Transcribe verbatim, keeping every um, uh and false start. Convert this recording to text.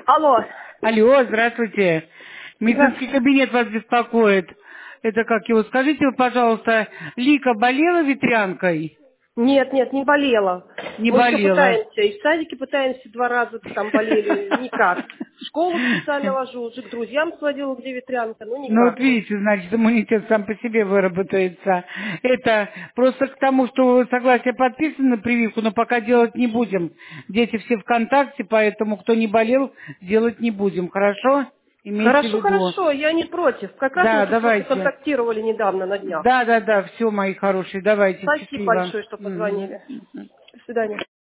Алло. Алло, здравствуйте. Медицинский Здравствуйте. кабинет вас беспокоит. Это как его? Скажите, пожалуйста, Лика болела ветрянкой? Нет, нет, не болела. Не Мы все болела. пытаемся. И в садике пытаемся два раза там болели. Никак. В школу специально ложу. Уже к друзьям сводила, где ветрянка. Ну, Ну вот никак. видите, значит, иммунитет сам по себе выработается. Это просто к тому, что вы согласие подписаны на прививку, но пока делать не будем. Дети все ВКонтакте, поэтому кто не болел, делать не будем. Хорошо? Имейте в Хорошо, виду. хорошо. Я не против. Как раз мы Да, тут просто давайте. контактировали недавно на днях. Да, да, да, все, мои хорошие, давайте, Спасибо счастливо. большое, что Мгм. позвонили. До свидания.